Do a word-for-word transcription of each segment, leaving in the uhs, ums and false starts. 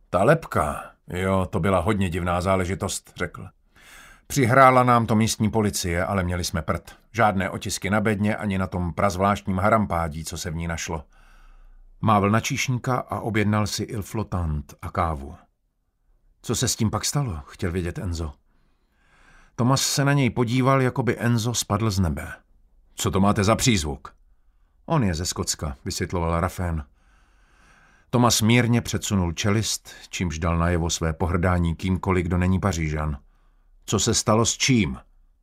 Ta lebka, jo, to byla hodně divná záležitost, řekl. Přihrála nám to místní policie, ale měli jsme prd. Žádné otisky na bedně ani na tom prazvláštním harampádí, co se v ní našlo. Mávl na číšníka a objednal si il flottant a kávu. Co se s tím pak stalo, chtěl vědět Enzo. Thomas se na něj podíval, jako by Enzo spadl z nebe. Co to máte za přízvuk? On je ze Skotska, vysvětloval Raffén. Thomas mírně předsunul čelist, čímž dal najevo své pohrdání kýmkoliv, kdo není Pařížan. Co se stalo s čím?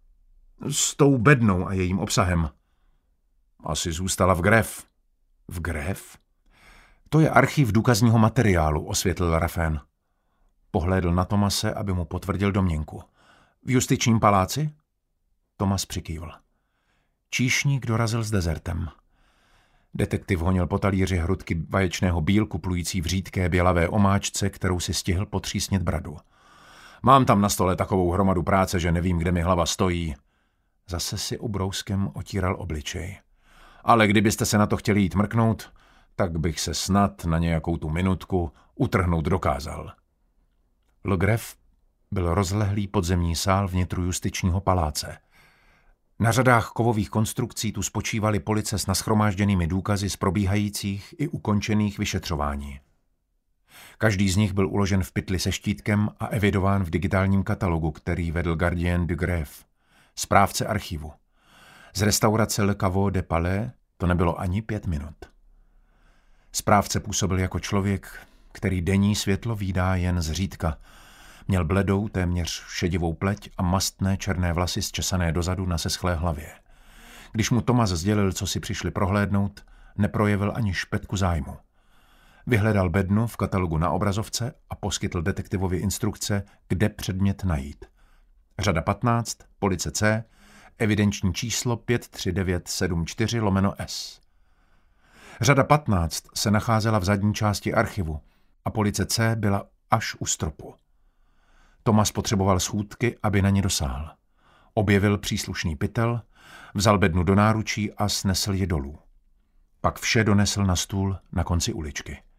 S tou bednou a jejím obsahem. Asi zůstala v Grève. V Grève? To je archiv důkazního materiálu, osvětlil Raffén. Pohlédl na Thomase, aby mu potvrdil domněnku. V justičním paláci? Thomas přikývl. Číšník dorazil s dezertem. Detektiv honil po talíři hrudky vaječného bílku plující v řídké bělavé omáčce, kterou si stihl potřísnit bradu. Mám tam na stole takovou hromadu práce, že nevím, kde mi hlava stojí. Zase si ubrouskem otíral obličej. Ale kdybyste se na to chtěli jít mrknout, tak bych se snad na nějakou tu minutku utrhnout dokázal. Le Grève byl rozlehlý podzemní sál vnitru justičního paláce. Na řadách kovových konstrukcí tu spočívaly police s nashromážděnými důkazy z probíhajících i ukončených vyšetřování. Každý z nich byl uložen v pytli se štítkem a evidován v digitálním katalogu, který vedl Gardien du Grève, správce archivu. Z restaurace Le Caveau de Palais to nebylo ani pět minut. Správce působil jako člověk, který denní světlo vídá jen zřídka. Měl bledou, téměř šedivou pleť a mastné černé vlasy zčesané dozadu na seschlé hlavě. Když mu Thomas sdělil, co si přišli prohlédnout, neprojevil ani špetku zájmu. Vyhledal bednu v katalogu na obrazovce a poskytl detektivovi instrukce, kde předmět najít. Řada patnáct, police C, evidenční číslo pět tři devět sedm čtyři lomeno S. Řada patnáct se nacházela v zadní části archivu a police C byla až u stropu. Thomas potřeboval schůdky, aby na ně dosáhl. Objevil příslušný pytel, vzal bednu do náručí a snesl je dolů. Pak vše donesl na stůl na konci uličky.